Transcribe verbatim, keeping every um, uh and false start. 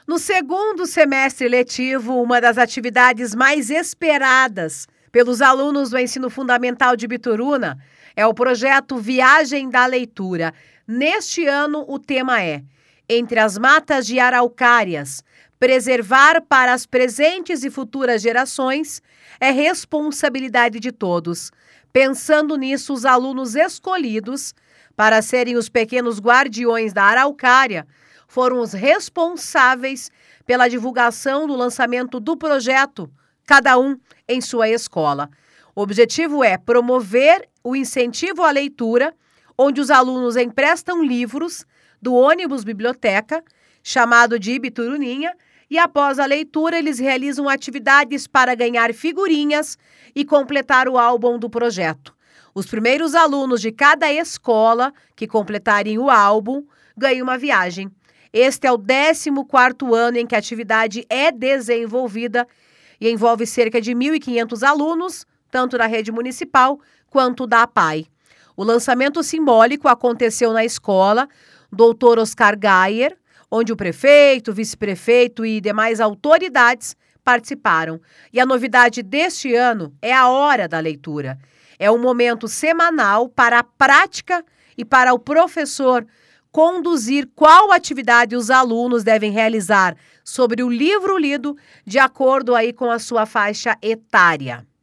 No segundo semestre letivo, uma das atividades mais esperadas pelos alunos do Ensino Fundamental de Bituruna é o projeto Viagem da Leitura. Neste ano, o tema é Entre as Matas de Araucárias, preservar para as presentes e futuras gerações é responsabilidade de todos. Pensando nisso, os alunos escolhidos para serem os pequenos guardiões da Araucária foram os responsáveis pela divulgação do lançamento do projeto, cada um em sua escola. O objetivo é promover o incentivo à leitura, onde os alunos emprestam livros do ônibus biblioteca, chamado de Bituruninha, e após a leitura eles realizam atividades para ganhar figurinhas e completar o álbum do projeto. Os primeiros alunos de cada escola que completarem o álbum ganham uma viagem. Este é o décimo quarto ano em que a atividade é desenvolvida e envolve cerca de mil e quinhentos alunos, tanto da rede municipal quanto da APAE. O lançamento simbólico aconteceu na escola doutor Oscar Gayer, onde o prefeito, vice-prefeito e demais autoridades participaram. E a novidade deste ano é a hora da leitura. É um momento semanal para a prática e para o professor conduzir qual atividade os alunos devem realizar sobre o livro lido de acordo aí com a sua faixa etária.